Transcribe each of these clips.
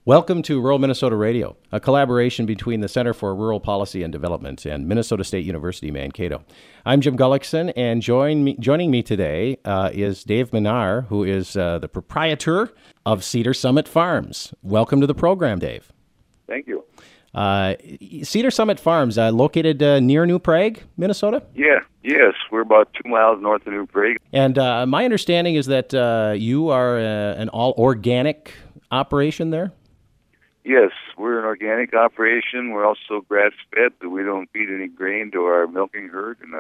Welcome to Rural Minnesota Radio, a collaboration between the Center for Rural Policy and Development and Minnesota State University, Mankato. I'm Jim Gullickson, and joining me today is Dave Minar, who is the proprietor of Cedar Summit Farms. Welcome to the program, Dave. Thank you. Cedar Summit Farms, located near New Prague, Minnesota? Yes, we're about 2 miles north of New Prague. And my understanding is that you are an all-organic operation there? Yes, we're an organic operation. We're also grass-fed. We don't feed any grain to our milking herd and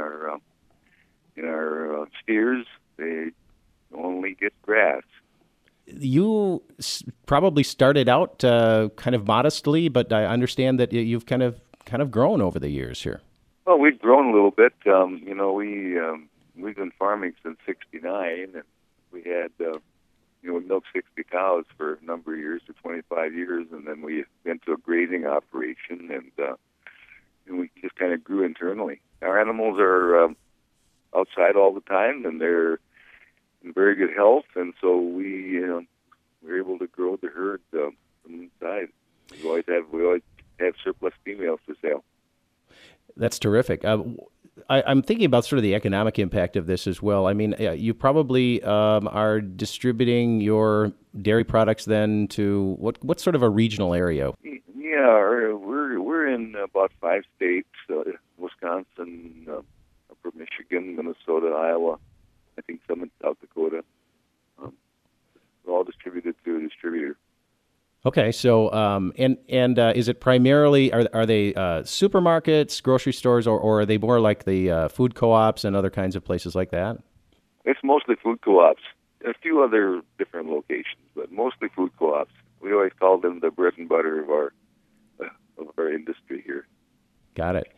our steers. They only get grass. You probably started out kind of modestly, but I understand that you've kind of grown over the years here. Well, we've grown a little bit. We've been farming since '69, and we had we milked 60 cows for a number of years, for 25 years, and then we went to a grazing operation, and we just kind of grew internally. Our animals are outside all the time, and they're in very good health, and so we're able to grow the herd from inside. We always have surplus females for sale. That's terrific. I'm thinking about sort of the economic impact of this as well. I mean, you probably are distributing your dairy products then to what sort of a regional area? Yeah, we're in about 5 states: Wisconsin, Upper Michigan, Minnesota, Iowa. I think some in South Dakota. We're all distributed through a distributor. Okay, so is it primarily are they supermarkets, grocery stores, or are they more like the food co-ops and other kinds of places like that? It's mostly food co-ops. A few other different locations, but mostly food co-ops. We always call them the bread and butter of our industry here. Got it.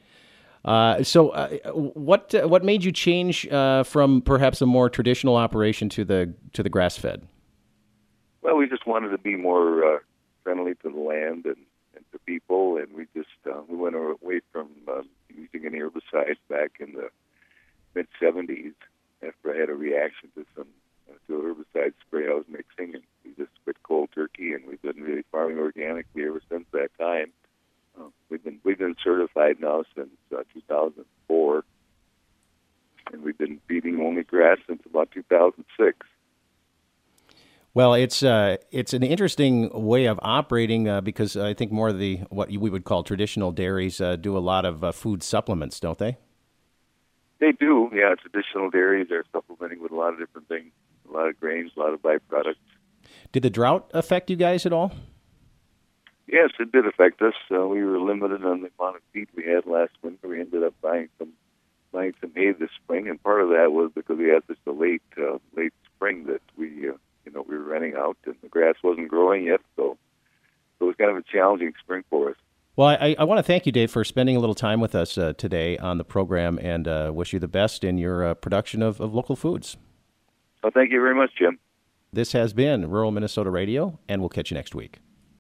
What made you change from perhaps a more traditional operation to the grass-fed? Well, we just wanted to be more friendly to the land and to people, and we went away from using any herbicides back in the mid-'70s after I had a reaction to a herbicide spray I was mixing, and we just quit cold turkey, and we've been really farming organically ever since that time. We've been certified now since 2004, and we've been feeding only grass since about 2006. Well, it's an interesting way of operating because I think more of what we would call traditional dairies do a lot of food supplements, don't they? They do, yeah. Traditional dairies are supplementing with a lot of different things, a lot of grains, a lot of byproducts. Did the drought affect you guys at all? Yes, it did affect us. We were limited on the amount of feed we had last winter. We ended up buying some hay this spring, and part of that was because we had such a late spring that we were running out, and the grass wasn't growing yet, so it was kind of a challenging spring for us. Well, I want to thank you, Dave, for spending a little time with us today on the program, and wish you the best in your production of local foods. Well, thank you very much, Jim. This has been Rural Minnesota Radio, and we'll catch you next week.